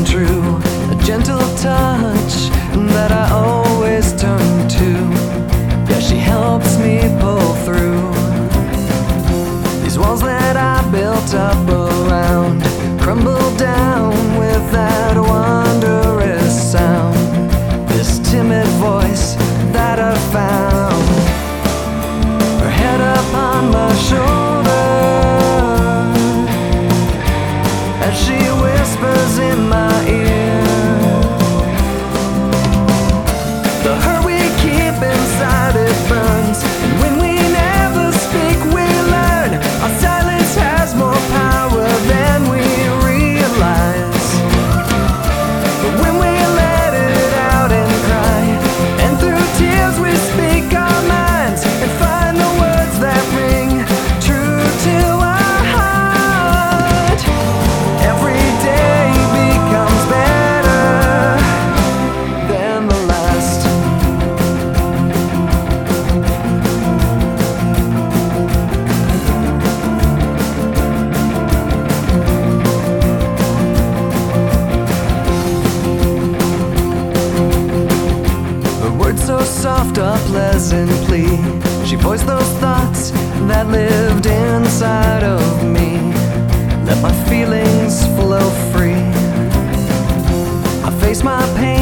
true, a gentle touch that I always turn to. Yeah, she helps me pull through these walls that I built up around, crumble down with that wondrous sound. This timid voice that I found, her head up on my shoulder as she whispers in my ear. The hurt we keep inside, it burns, and when we never speak we learn our silence has more power than we realize. But when we let it out and cry, and through tears we speak our minds and find the words that ring true to our heart, every day becomes better than the last. Her words so soft, a pleasant plea. She voiced those thoughts that lived inside of me. Let my feelings flow free. I face my pain